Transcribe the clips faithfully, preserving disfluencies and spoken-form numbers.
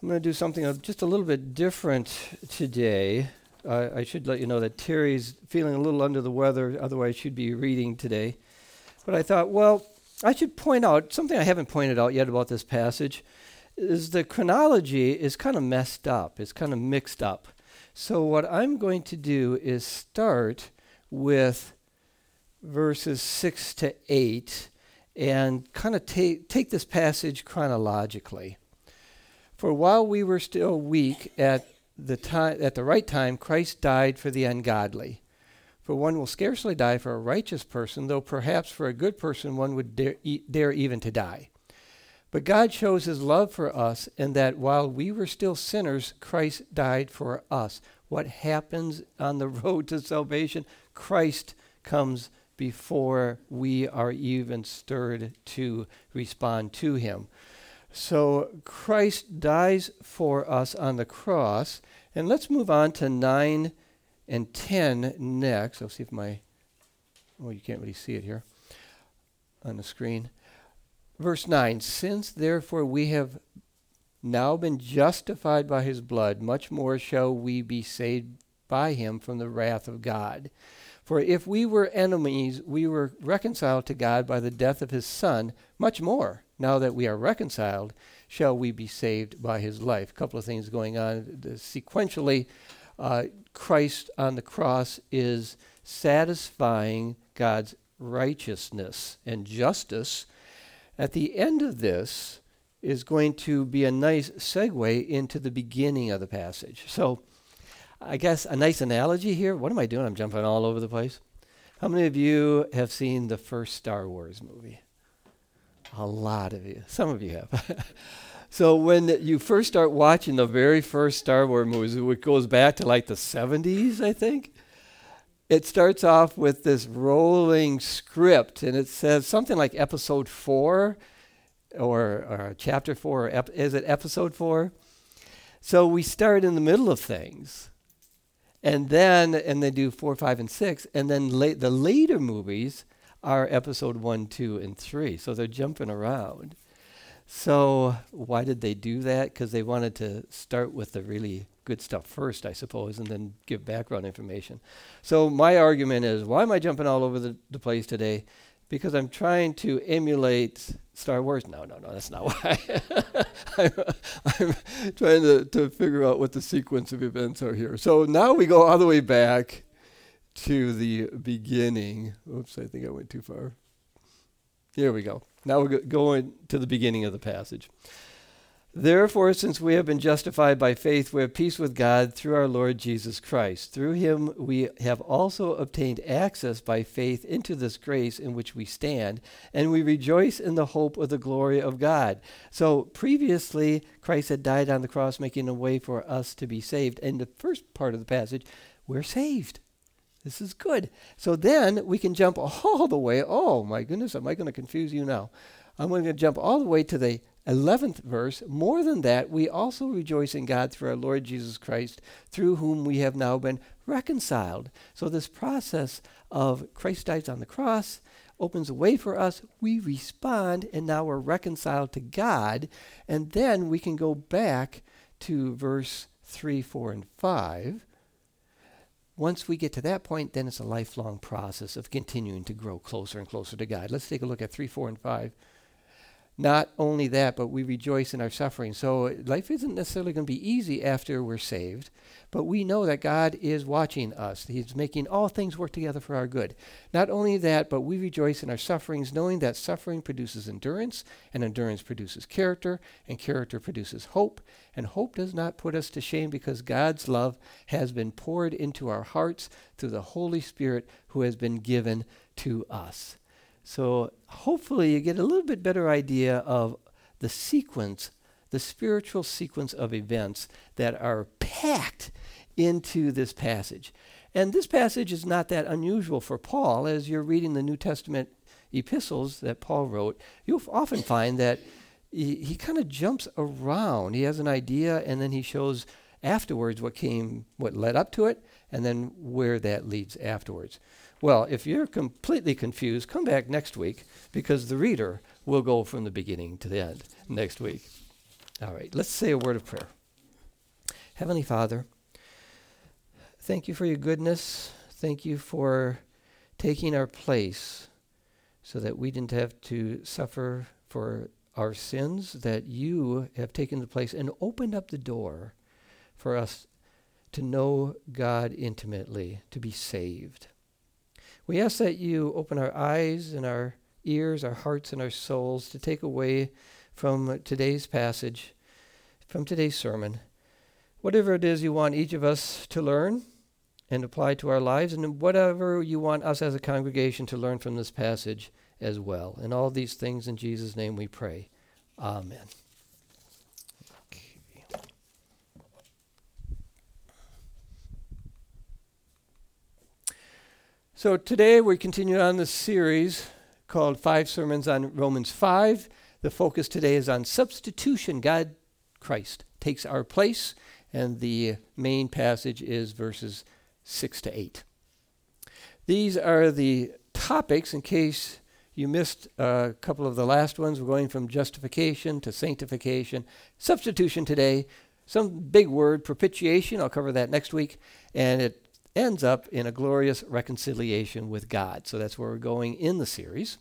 I'm going to do something of just a little bit different today. Uh, I should let you know that Terry's feeling a little under the weather, otherwise she'd be reading today. But I thought, well, I should point out something I haven't pointed out yet about this passage is the chronology is kind of messed up. It's kind of mixed up. So what I'm going to do is start with verses six to eight and kind of take take this passage chronologically. For while we were still weak at the time, at the right time, Christ died for the ungodly. For one will scarcely die for a righteous person, though perhaps for a good person one would dare, e- dare even to die. But God shows his love for us in that while we were still sinners, Christ died for us. What happens on the road to salvation? Christ comes before we are even stirred to respond to him. So Christ dies for us on the cross. And let's move on to nine and ten next. I'll see if my, well, you can't really see it here on the screen. Verse nine, since therefore we have now been justified by his blood, much more shall we be saved by him from the wrath of God. For if we were enemies, we were reconciled to God by the death of his Son, much more. Now that we are reconciled, shall we be saved by his life. A couple of things going on. The, sequentially, uh, Christ on the cross is satisfying God's righteousness and justice. At the end of this is going to be a nice segue into the beginning of the passage. So I guess a nice analogy here. What am I doing? I'm jumping all over the place. How many of you have seen the first Star Wars movie? A lot of you. Some of you have. So when you first start watching the very first Star Wars movies, which goes back to like the seventies, I think, it starts off with this rolling script, and it says something like episode four or, or chapter four. Or ep- is it episode four? So we start in the middle of things. And then, and they do four, five, and six, and then la- the later movies are episode one, two, and three. So they're jumping around. So why did they do that? Because they wanted to start with the really good stuff first, I suppose, and then give background information. So my argument is, why am I jumping all over the, the place today? Because I'm trying to emulate Star Wars. No, no, no, that's not why. I'm, I'm trying to, to figure out what the sequence of events are here. So now we go all the way back to the beginning. Oops, I think I went too far. Here we go. Now we're go- going to the beginning of the passage. Therefore, since we have been justified by faith, we have peace with God through our Lord Jesus Christ. Through him we have also obtained access by faith into this grace in which we stand, and we rejoice in the hope of the glory of God. So previously, Christ had died on the cross, making a way for us to be saved. In the first part of the passage, we're saved. This is good. So then we can jump all the way. Oh, my goodness, am I going to confuse you now? I'm going to jump all the way to the eleventh verse. More than that, we also rejoice in God through our Lord Jesus Christ, through whom we have now been reconciled. So this process of Christ dies on the cross opens a way for us. We respond, and now we're reconciled to God. And then we can go back to verse three, four, and five. Once we get to that point, then it's a lifelong process of continuing to grow closer and closer to God. Let's take a look at three, four, and five. Not only that, but we rejoice in our suffering. So life isn't necessarily going to be easy after we're saved, but we know that God is watching us. He's making all things work together for our good. Not only that, but we rejoice in our sufferings, knowing that suffering produces endurance, and endurance produces character, and character produces hope. And hope does not put us to shame, because God's love has been poured into our hearts through the Holy Spirit who has been given to us. So hopefully you get a little bit better idea of the sequence, the spiritual sequence of events that are packed into this passage. And this passage is not that unusual for Paul. As you're reading the New Testament epistles that Paul wrote, you'll often find that he, he kind of jumps around. He has an idea, and then he shows afterwards what came, what led up to it, and then where that leads afterwards. Well, if you're completely confused, come back next week, because the reader will go from the beginning to the end next week. All right, let's say a word of prayer. Heavenly Father, thank you for your goodness. Thank you for taking our place so that we didn't have to suffer for our sins, that you have taken the place and opened up the door for us to know God intimately, to be saved. We ask that you open our eyes and our ears, our hearts and our souls to take away from today's passage, from today's sermon, whatever it is you want each of us to learn and apply to our lives, and whatever you want us as a congregation to learn from this passage as well. And all these things in Jesus' name we pray. Amen. Okay. So today we continue on this series called Five Sermons on Romans five. The focus today is on substitution. God, Christ, takes our place, and the main passage is verses six to eight. These are the topics, in case you missed a couple of the last ones. We're going from justification to sanctification. Substitution today, some big word, propitiation. I'll cover that next week. And it ends up in a glorious reconciliation with God. So that's where we're going in the series.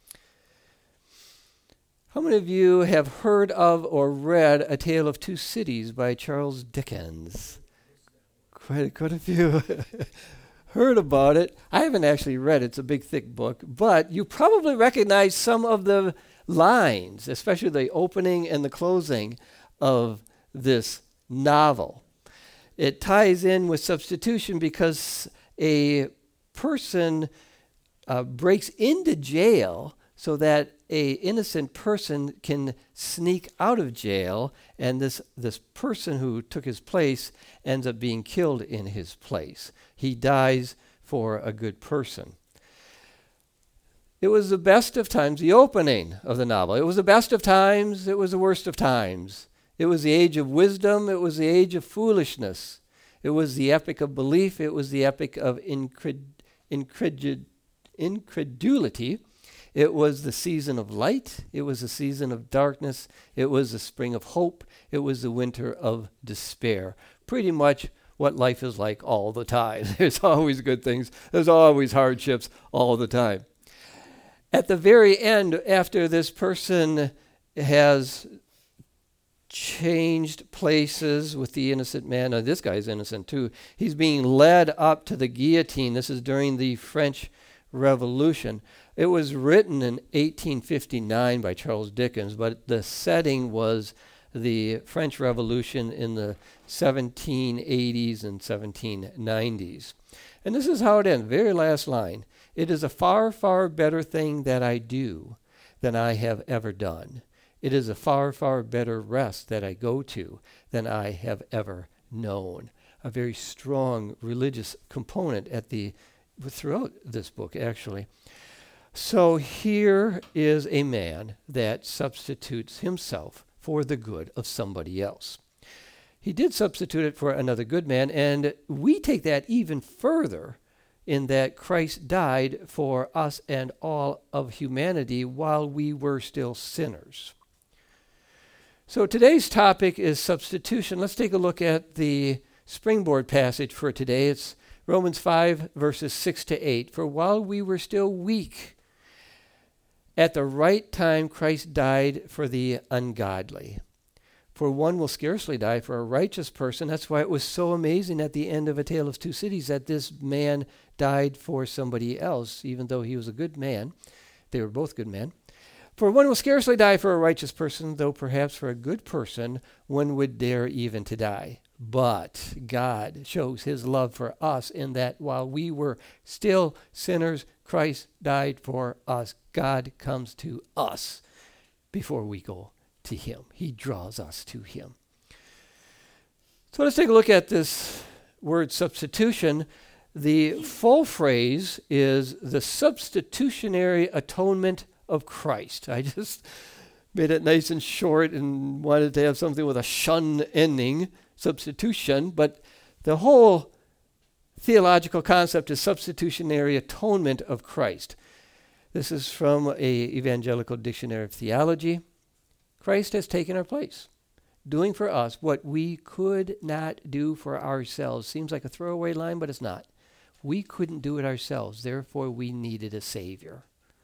How many of you have heard of or read A Tale of Two Cities by Charles Dickens? Quite, quite a few heard about it. I haven't actually read it. It's a big, thick book. But you probably recognize some of the lines, especially the opening and the closing of this novel. It ties in with substitution because a person uh, breaks into jail so that a innocent person can sneak out of jail, and this, this person who took his place ends up being killed in his place. He dies for a good person. It was the best of times, the opening of the novel. It was the best of times, it was the worst of times. It was the age of wisdom, it was the age of foolishness. It was the epic of belief, it was the epic of incred- incred- incredulity. It was the season of light. It was the season of darkness. It was the spring of hope. It was the winter of despair. Pretty much what life is like all the time. There's always good things. There's always hardships all the time. At the very end, after this person has changed places with the innocent man, now this guy's innocent too, he's being led up to the guillotine. This is during the French Revolution. It was written in eighteen fifty-nine by Charles Dickens, but the setting was the French Revolution in the seventeen eighties and seventeen nineties. And this is how it ends, very last line. It is a far, far better thing that I do than I have ever done. It is a far, far better rest that I go to than I have ever known. A very strong religious component at the throughout this book, actually. So here is a man that substitutes himself for the good of somebody else. He did substitute it for another good man, and we take that even further in that Christ died for us and all of humanity while we were still sinners. So today's topic is substitution. Let's take a look at the springboard passage for today. It's Romans five, verses six to eight. For while we were still weak, at the right time Christ died for the ungodly. For one will scarcely die for a righteous person. That's why it was so amazing at the end of A Tale of Two Cities that this man died for somebody else, even though he was a good man. They were both good men. For one will scarcely die for a righteous person, though perhaps for a good person one would dare even to die. But God shows his love for us in that while we were still sinners, Christ died for us. God comes to us before we go to him. He draws us to him. So let's take a look at this word substitution. The full phrase is the substitutionary atonement of Christ. I just made it nice and short and wanted to have something with a shun ending. Substitution, but the whole theological concept is substitutionary atonement of Christ. This is from a Evangelical Dictionary of Theology. Christ has taken our place. doing for us what we could not do for ourselves. Seems like a throwaway line, but it's not. We couldn't do it ourselves. Therefore, we needed a Savior.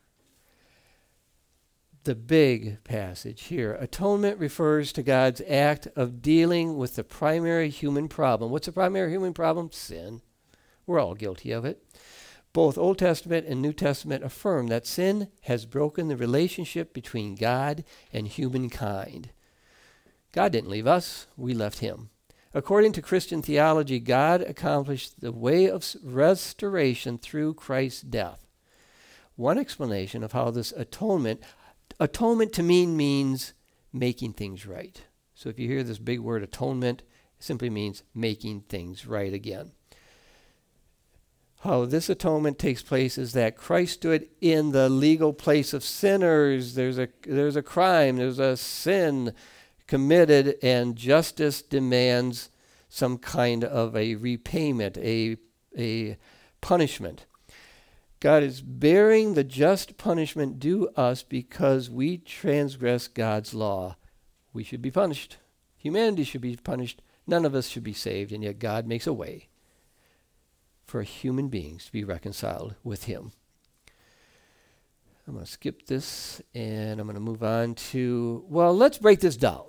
The big passage here. Atonement refers to God's act of dealing with the primary human problem. What's the primary human problem? Sin. We're all guilty of it. Both Old Testament and New Testament affirm that sin has broken the relationship between God and humankind. God didn't leave us, we left him. According to Christian theology, God accomplished the way of restoration through Christ's death. One explanation of how this atonement, atonement to me means making things right. So if you hear this big word atonement, it simply means making things right again. How this atonement takes place is that Christ stood in the legal place of sinners. There's a there's a crime, there's a sin committed, and justice demands some kind of a repayment, a a punishment. God is bearing the just punishment due us because we transgress God's law. We should be punished. Humanity should be punished. None of us should be saved, and yet God makes a way for human beings to be reconciled with him. I'm going to skip this, and I'm going to move on to, well, let's break this down.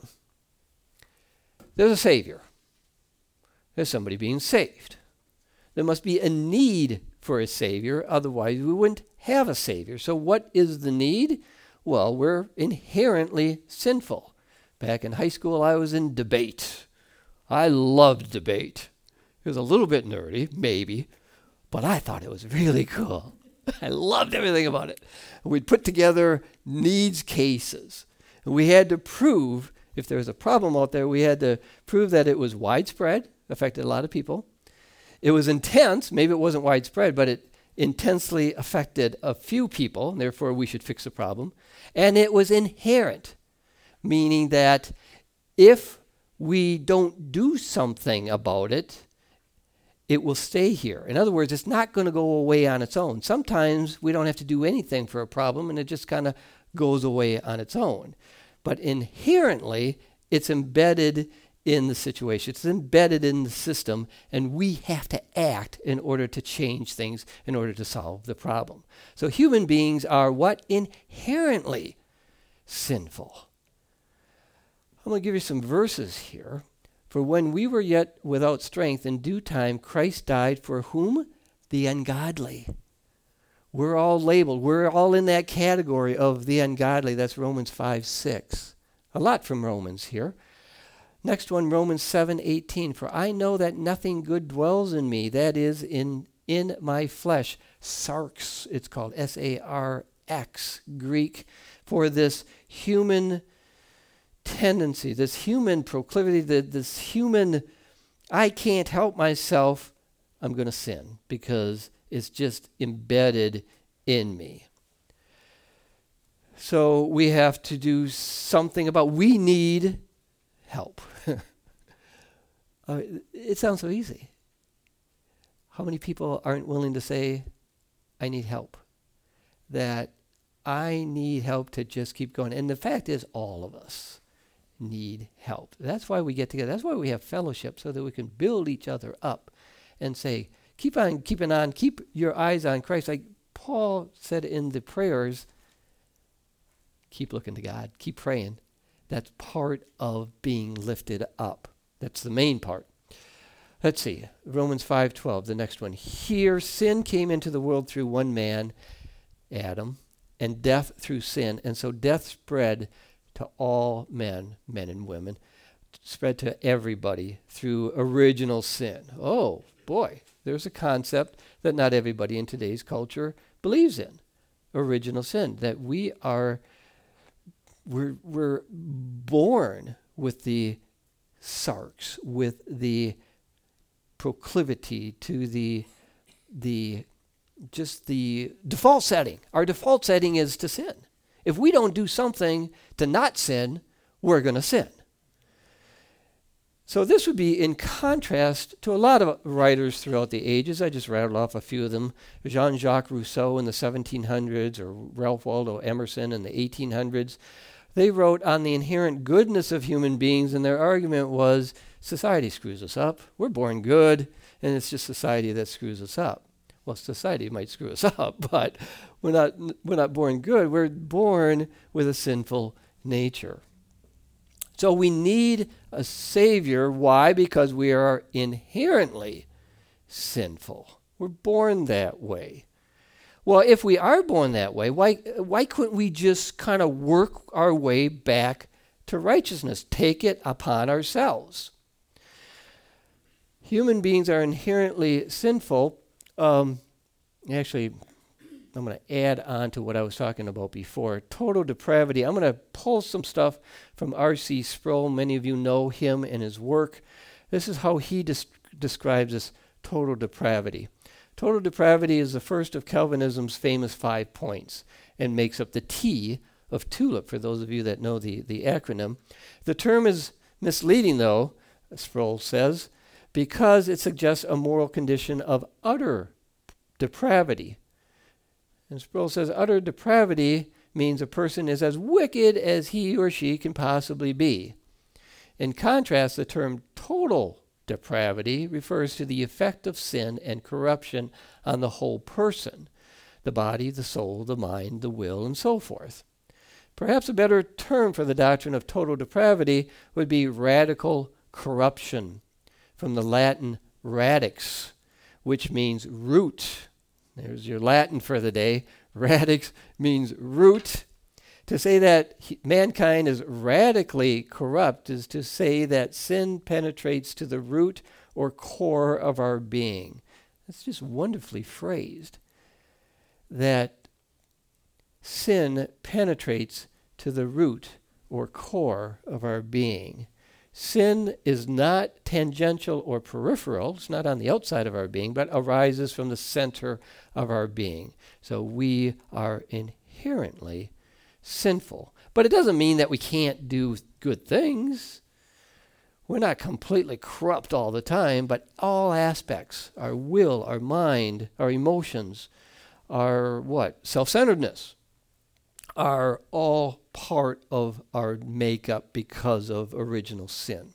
There's a Savior. There's somebody being saved. There must be a need for a Savior, otherwise we wouldn't have a Savior. So what is the need? Well, we're inherently sinful. Back in high school, I was in debate. I loved debate. It was a little bit nerdy, maybe, but I thought it was really cool. I loved everything about it. We'd put together needs cases. And we had to prove, if there was a problem out there, we had to prove that it was widespread, affected a lot of people. It was intense. Maybe it wasn't widespread, but it intensely affected a few people, and therefore we should fix the problem. And it was inherent, meaning that if we don't do something about it, it will stay here. In other words, it's not going to go away on its own. Sometimes we don't have to do anything for a problem, and it just kind of goes away on its own. But inherently, it's embedded in the situation. It's embedded in the system, and we have to act in order to change things, in order to solve the problem. So human beings are what? Inherently sinful. I'm going to give you some verses here. For when we were yet without strength, in due time Christ died for whom? The ungodly. We're all labeled. We're all in that category of the ungodly. That's Romans five six. A lot from Romans here. Next one, Romans seven eighteen. For I know that nothing good dwells in me, that is, in, in my flesh. Sarx, it's called, S A R X, Greek, for this human tendency, this human proclivity, the, this human, I can't help myself, I'm going to sin because it's just embedded in me. So we have to do something about, we need help. uh, it sounds so easy. How many people aren't willing to say, I need help? That I need help to just keep going. And the fact is, all of us need help. That's why we get together. That's why we have fellowship, so that we can build each other up and say, keep on keeping on, keep your eyes on Christ. Like Paul said in the prayers, keep looking to God, keep praying. That's part of being lifted up. That's the main part. Let's see, Romans five twelve, the next one. Here sin came into the world through one man, Adam, and death through sin. And so death spread to all men, men and women, spread to everybody through original sin. Oh, boy, there's a concept that not everybody in today's culture believes in. Original sin, that we are, we're, we're born with the sarx, with the proclivity to the, the, just the default setting. Our default setting is to sin. If we don't do something to not sin, we're going to sin. So this would be in contrast to a lot of writers throughout the ages. I just rattled off a few of them. Jean-Jacques Rousseau in the seventeen hundreds, or Ralph Waldo Emerson in the eighteen hundreds. They wrote on the inherent goodness of human beings, and their argument was society screws us up. We're born good, and it's just society that screws us up. Well, society might screw us up, but we're not, we're not born good. We're born with a sinful nature. So we need a Savior. Why? Because we are inherently sinful. We're born that way. Well, if we are born that way, why why couldn't we just kind of work our way back to righteousness, take it upon ourselves? Human beings are inherently sinful. Um, actually, I'm going to add on to what I was talking about before. Total depravity. I'm going to pull some stuff from R C Sproul. Many of you know him and his work. This is how he des- describes this total depravity. Total depravity is the first of Calvinism's famous five points and makes up the T of TULIP, for those of you that know the, the acronym. The term is misleading, though, Sproul says, because it suggests a moral condition of utter depravity. And Sproul says utter depravity means a person is as wicked as he or she can possibly be. In contrast, the term total depravity refers to the effect of sin and corruption on the whole person, the body, the soul, the mind, the will, and so forth. Perhaps a better term for the doctrine of total depravity would be radical corruption, from the Latin radix, which means root. There's your Latin for the day. Radix means root. To say that he, mankind is radically corrupt is to say that sin penetrates to the root or core of our being. That's just wonderfully phrased. That sin penetrates to the root or core of our being. Sin is not tangential or peripheral. It's not on the outside of our being, but arises from the center of our being. So we are inherently sinful. But it doesn't mean that we can't do good things. We're not completely corrupt all the time, but all aspects, our will, our mind, our emotions, our what? Self-centeredness, are all part of our makeup because of original sin.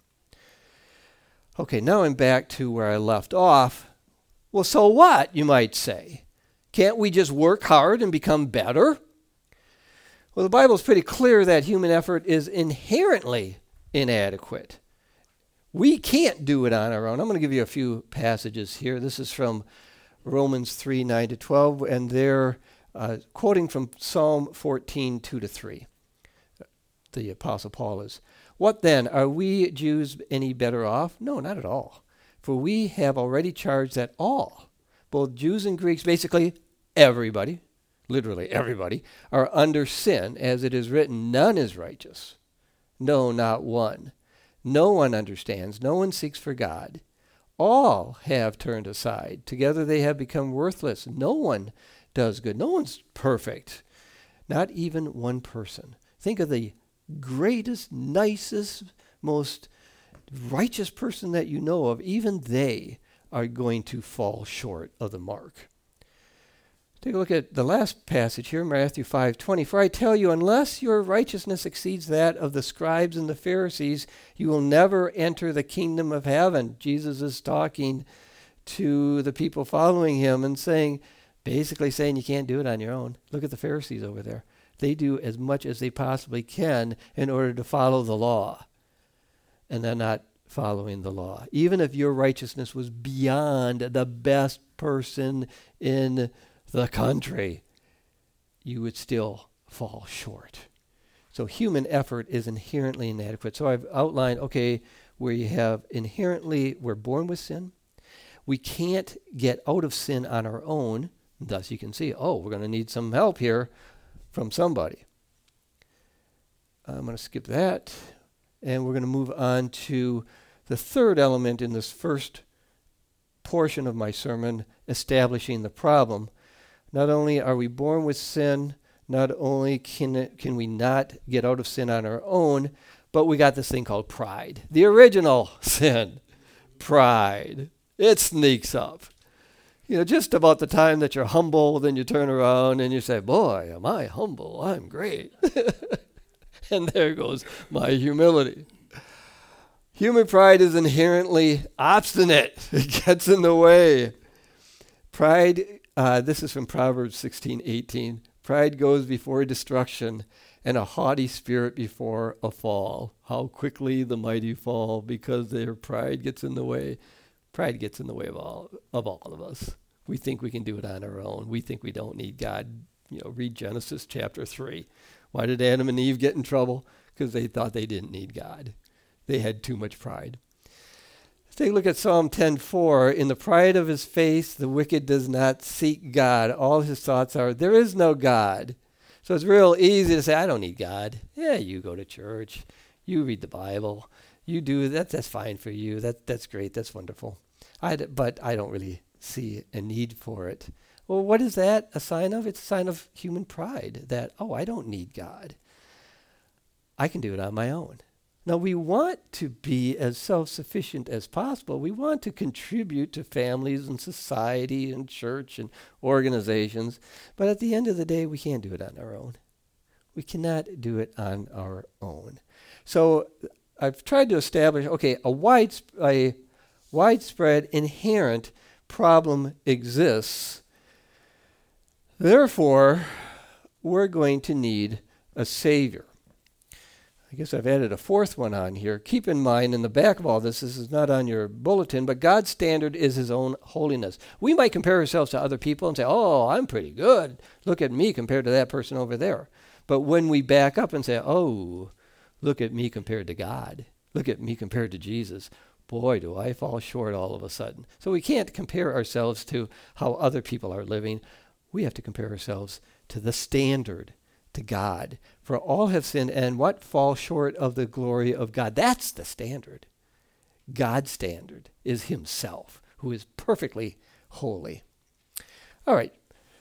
Okay, now I'm back to where I left off. Well, so what, you might say? Can't we just work hard and become better? Well, the Bible is pretty clear that human effort is inherently inadequate. We can't do it on our own. I'm going to give you a few passages here. This is from Romans three, nine to twelve, and they're uh, quoting from Psalm fourteen, two to three. The Apostle Paul is. What then? Are we Jews any better off? No, not at all. For we have already charged that all, both Jews and Greeks, basically everybody, literally everybody, are under sin, as it is written, none is righteous. No, not one. No one understands. No one seeks for God. All have turned aside. Together they have become worthless. No one does good. No one's perfect. Not even one person. Think of the greatest, nicest, most righteous person that you know of. Even they are going to fall short of the mark. Take a look at the last passage here, Matthew five twenty. For I tell you, unless your righteousness exceeds that of the scribes and the Pharisees, you will never enter the kingdom of heaven. Jesus is talking to the people following him and saying, basically saying you can't do it on your own. Look at the Pharisees over there. They do as much as they possibly can in order to follow the law. And they're not following the law. Even if your righteousness was beyond the best person in the country, you would still fall short. So human effort is inherently inadequate. So I've outlined, okay, where you have inherently, we're born with sin. We can't get out of sin on our own. Thus you can see, oh, we're going to need some help here from somebody. I'm going to skip that. And we're going to move on to the third element in this first portion of my sermon, establishing the problem. Not only are we born with sin, not only can it, can we not get out of sin on our own, but we got this thing called pride. The original sin, pride. It sneaks up. You know, just about the time that you're humble, then you turn around and you say, boy, am I humble, I'm great. And there goes my humility. Human pride is inherently obstinate. It gets in the way. Pride, uh, this is from Proverbs sixteen eighteen. Pride goes before destruction, and a haughty spirit before a fall. How quickly the mighty fall because their pride gets in the way. Pride gets in the way of all of all of us. We think we can do it on our own. We think we don't need God. You know, read Genesis chapter three. Why did Adam and Eve get in trouble? Because they thought they didn't need God. They had too much pride. Let's take a look at Psalm ten four. In the pride of his face, the wicked does not seek God. All his thoughts are, there is no God. So it's real easy to say, I don't need God. Yeah, you go to church. You read the Bible. You do that. That's fine for you. That That's great. That's wonderful. I d- but I don't really see a need for it. Well, what is that a sign of? It's a sign of human pride that, oh, I don't need God. I can do it on my own. Now, we want to be as self-sufficient as possible. We want to contribute to families and society and church and organizations. But at the end of the day, we can't do it on our own. We cannot do it on our own. So I've tried to establish, okay, a, wide, a widespread inherent problem exists. Therefore, we're going to need a Savior. I guess I've added a fourth one on here. Keep in mind, in the back of all this, this is not on your bulletin, but God's standard is his own holiness. We might compare ourselves to other people and say, oh, I'm pretty good. Look at me compared to that person over there. But when we back up and say, oh, look at me compared to God. Look at me compared to Jesus. Boy, do I fall short all of a sudden. So we can't compare ourselves to how other people are living. We have to compare ourselves to the standard, to God. For all have sinned and what? Fall short of the glory of God. That's the standard. God's standard is himself, who is perfectly holy. All right.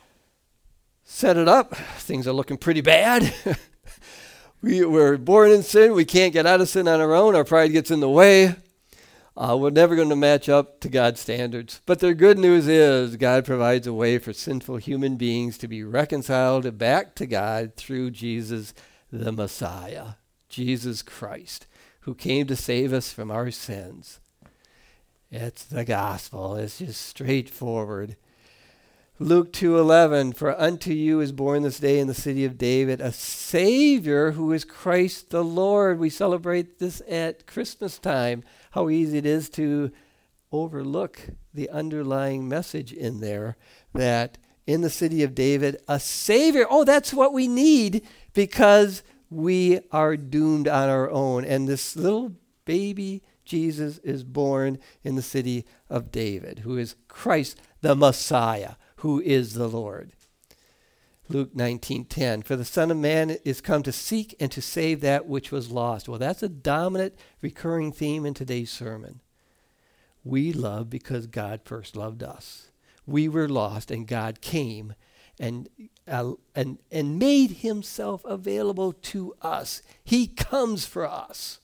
Set it up. Things are looking pretty bad. we, we're born in sin. We can't get out of sin on our own. Our pride gets in the way. Uh, we're never going to match up to God's standards. But the good news is God provides a way for sinful human beings to be reconciled back to God through Jesus the Messiah, Jesus Christ, who came to save us from our sins. It's the gospel. It's just straightforward. Luke two eleven, for unto you is born this day in the city of David a Savior who is Christ the Lord. We celebrate this at Christmas time. How easy it is to overlook the underlying message in there that in the city of David, a Savior. Oh, that's what we need because we are doomed on our own. And this little baby Jesus is born in the city of David, who is Christ the Messiah, who is the Lord. Luke nineteen ten, for the Son of Man is come to seek and to save that which was lost. Well, that's a dominant recurring theme in today's sermon. We love because God first loved us. We were lost and God came and, uh, and, and made himself available to us. He comes for us.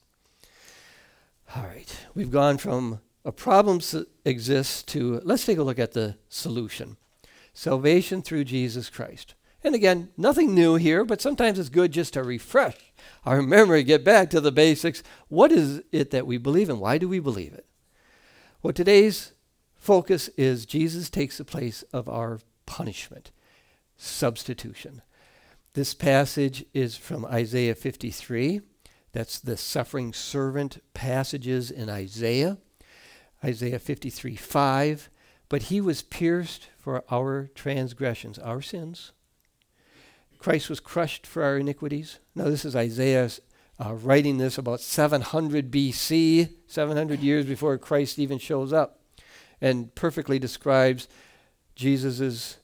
All right, we've gone from a problem s- exists to, let's take a look at the solution. Salvation through Jesus Christ. And again, nothing new here, but sometimes it's good just to refresh our memory, get back to the basics. What is it that we believe in? Why do we believe it? Well, today's focus is Jesus takes the place of our punishment, substitution. This passage is from Isaiah fifty-three. That's the suffering servant passages in Isaiah. Isaiah fifty-three five. But he was pierced for our transgressions, our sins. Christ was crushed for our iniquities. Now, this is Isaiah uh, writing this about seven hundred B C, seven hundred years before Christ even shows up, and perfectly describes Jesus'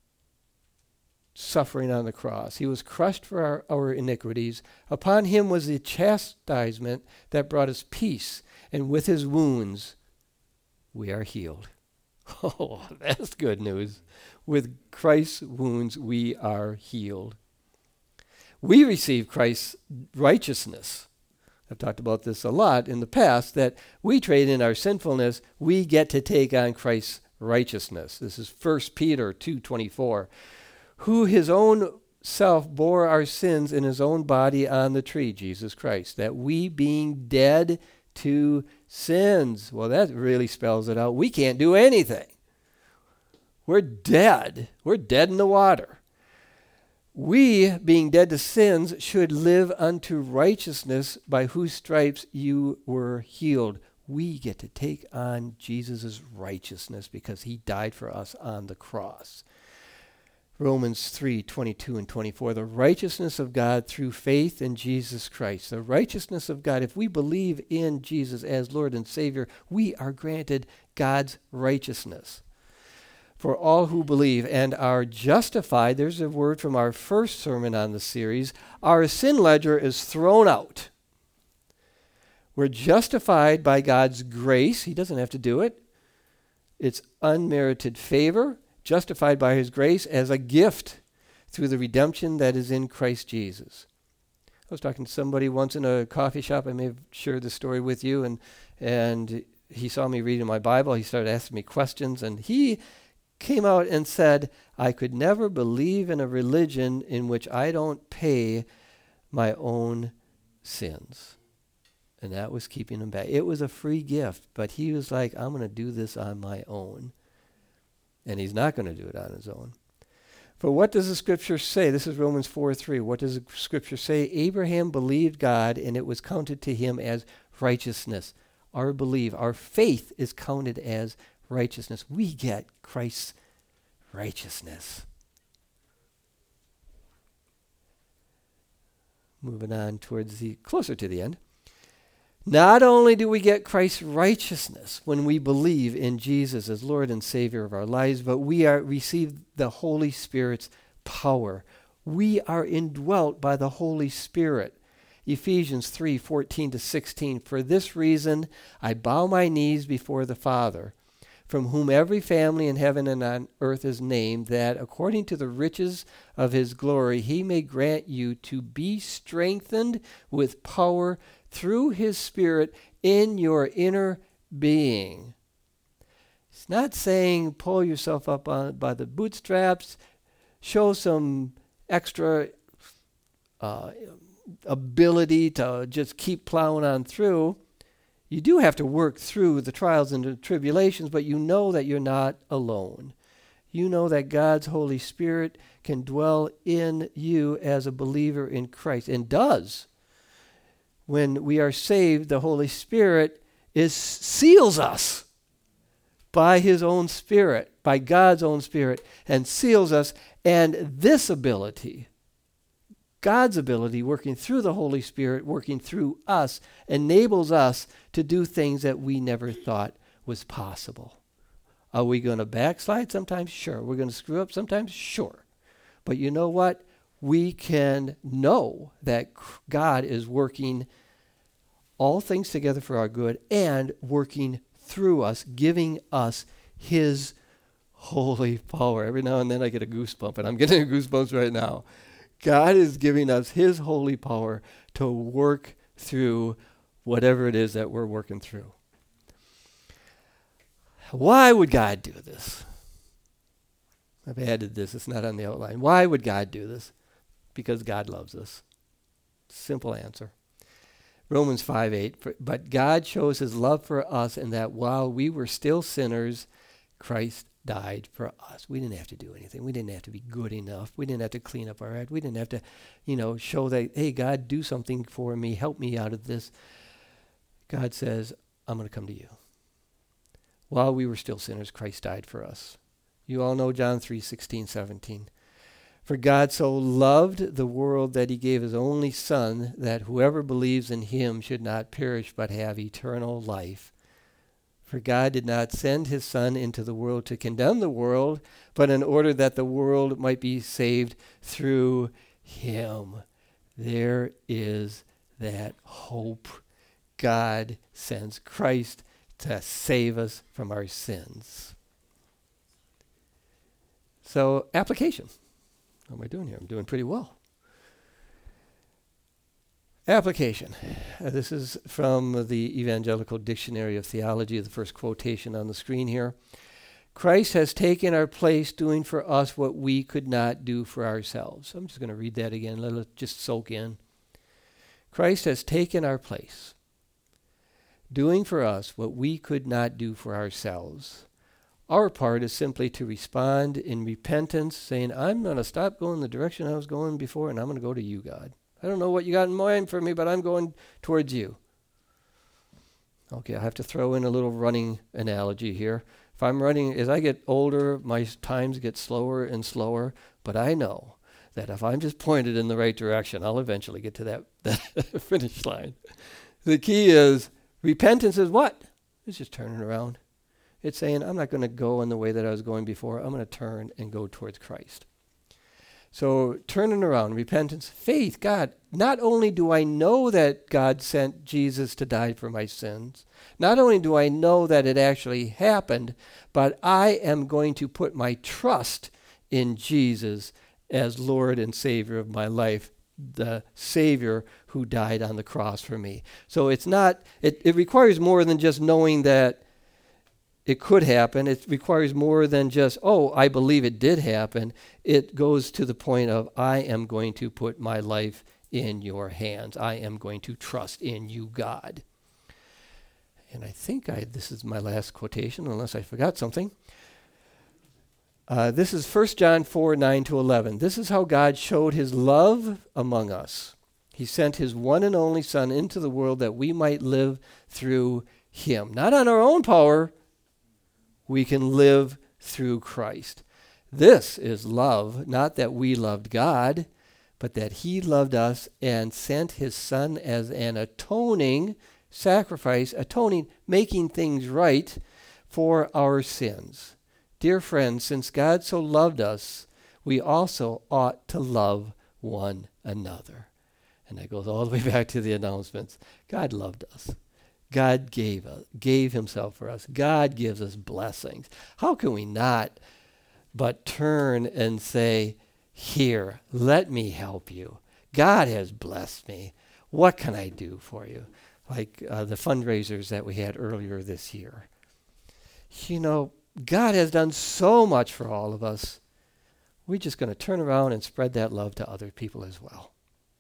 suffering on the cross. He was crushed for our, our iniquities. Upon him was the chastisement that brought us peace, and with his wounds we are healed. Oh, that's good news. With Christ's wounds, we are healed. We receive Christ's righteousness. I've talked about this a lot in the past, that we trade in our sinfulness. We get to take on Christ's righteousness. This is First Peter two twenty-four. Who his own himself bore our sins in his own body on the tree, Jesus Christ, that we being dead to sins. Well, that really spells it out. We can't do anything. We're dead. We're dead in the water. We, being dead to sins, should live unto righteousness, by whose stripes you were healed. We get to take on Jesus' righteousness because he died for us on the cross. Romans three, twenty-two and twenty-four, the righteousness of God through faith in Jesus Christ. The righteousness of God, if we believe in Jesus as Lord and Savior, we are granted God's righteousness. For all who believe and are justified, there's a word from our first sermon on the series, our sin ledger is thrown out. We're justified by God's grace. He doesn't have to do it. It's unmerited favor, justified by his grace as a gift through the redemption that is in Christ Jesus. I was talking to somebody once in a coffee shop. I may have shared this story with you, and and he saw me reading my Bible. He started asking me questions, and he came out and said, I could never believe in a religion in which I don't pay my own sins. And that was keeping him back. It was a free gift, but he was like, I'm going to do this on my own. And he's not going to do it on his own. For what does the scripture say? This is Romans four three. What does the scripture say? Abraham believed God, and it was counted to him as righteousness. Our belief, our faith is counted as righteousness. We get Christ's righteousness. Moving on towards the, closer to the end. Not only do we get Christ's righteousness when we believe in Jesus as Lord and Savior of our lives, but we are receive the Holy Spirit's power. We are indwelt by the Holy Spirit. Ephesians three, fourteen to sixteen. For this reason I bow my knees before the Father, from whom every family in heaven and on earth is named, that according to the riches of his glory he may grant you to be strengthened with power through his Spirit in your inner being. It's not saying pull yourself up on, by the bootstraps, show some extra uh, ability to just keep plowing on through. You do have to work through the trials and the tribulations, but you know that you're not alone. You know that God's Holy Spirit can dwell in you as a believer in Christ, and does. When we are saved, the Holy Spirit is seals us by his own Spirit, by God's own Spirit, and seals us. And this ability, God's ability working through the Holy Spirit, working through us, enables us to do things that we never thought was possible. Are we going to backslide sometimes? Sure. We're going to screw up sometimes? Sure. But you know what? We can know that God is working all things together for our good and working through us, giving us his holy power. Every now and then I get a goosebump, and I'm getting a goosebumps right now. God is giving us his holy power to work through whatever it is that we're working through. Why would God do this? I've added this. It's not on the outline. Why would God do this? Because God loves us. Simple answer. Romans five eight. But God shows his love for us in that while we were still sinners, Christ died for us. We didn't have to do anything. We didn't have to be good enough. We didn't have to clean up our act. We didn't have to, you know, show that, hey, God, do something for me. Help me out of this. God says, I'm going to come to you. While we were still sinners, Christ died for us. You all know John three sixteen, seventeen. For God so loved the world that he gave his only Son, that whoever believes in him should not perish but have eternal life. For God did not send his Son into the world to condemn the world, but in order that the world might be saved through him. There is that hope. God sends Christ to save us from our sins. So, application. How am I doing here? I'm doing pretty well. Application. Uh, this is from the Evangelical Dictionary of Theology, the first quotation on the screen here. Christ has taken our place, doing for us what we could not do for ourselves. I'm just going to read that again. Let it just soak in. Christ has taken our place, doing for us what we could not do for ourselves. Our part is simply to respond in repentance, saying, I'm going to stop going the direction I was going before, and I'm going to go to you, God. I don't know what you got in mind for me, but I'm going towards you. Okay, I have to throw in a little running analogy here. If I'm running, as I get older, my times get slower and slower, but I know that if I'm just pointed in the right direction, I'll eventually get to that, that finish line. The key is, repentance is what? It's just turning around. It's saying, I'm not going to go in the way that I was going before. I'm going to turn and go towards Christ. So turning around, repentance, faith, God, not only do I know that God sent Jesus to die for my sins, not only do I know that it actually happened, but I am going to put my trust in Jesus as Lord and Savior of my life, the Savior who died on the cross for me. So it's not, it, it requires more than just knowing that it could happen. It requires more than just, oh, I believe it did happen. It goes to the point of, I am going to put my life in your hands. I am going to trust in you, God. And I think I this is my last quotation, unless I forgot something. Uh, this is First John four, nine to eleven. This is how God showed his love among us. He sent his one and only Son into the world that we might live through him. Not on our own power. We can live through Christ. This is love, not that we loved God, but that he loved us and sent his Son as an atoning sacrifice, atoning, making things right for our sins. Dear friends, since God so loved us, we also ought to love one another. And that goes all the way back to the announcements. God loved us. God gave us, gave himself for us. God gives us blessings. How can we not but turn and say, here, let me help you. God has blessed me. What can I do for you? Like uh, the fundraisers that we had earlier this year. You know, God has done so much for all of us. We're just going to turn around and spread that love to other people as well.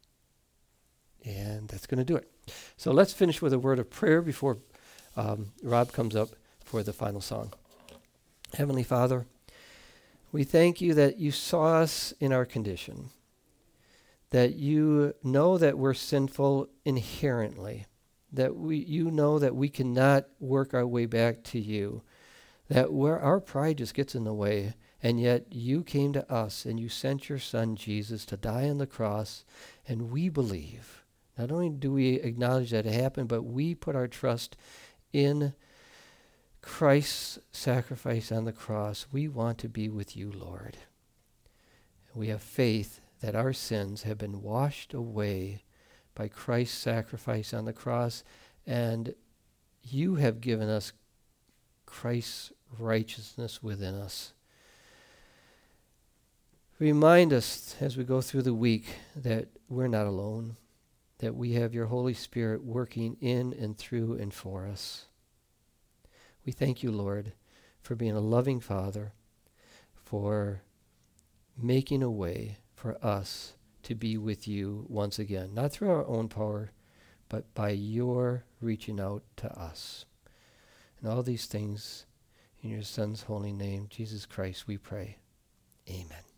And that's going to do it. So let's finish with a word of prayer before um, Rob comes up for the final song. Heavenly Father, we thank you that you saw us in our condition, that you know that we're sinful inherently, that we you know that we cannot work our way back to you, that where our pride just gets in the way, and yet you came to us and you sent your Son Jesus to die on the cross, and we believe. Not only do we acknowledge that it happened, but we put our trust in Christ's sacrifice on the cross. We want to be with you, Lord. We have faith that our sins have been washed away by Christ's sacrifice on the cross, and you have given us Christ's righteousness within us. Remind us as we go through the week that we're not alone, that we have your Holy Spirit working in and through and for us. We thank you, Lord, for being a loving Father, for making a way for us to be with you once again, not through our own power, but by your reaching out to us. And all these things in your Son's holy name, Jesus Christ, we pray. Amen.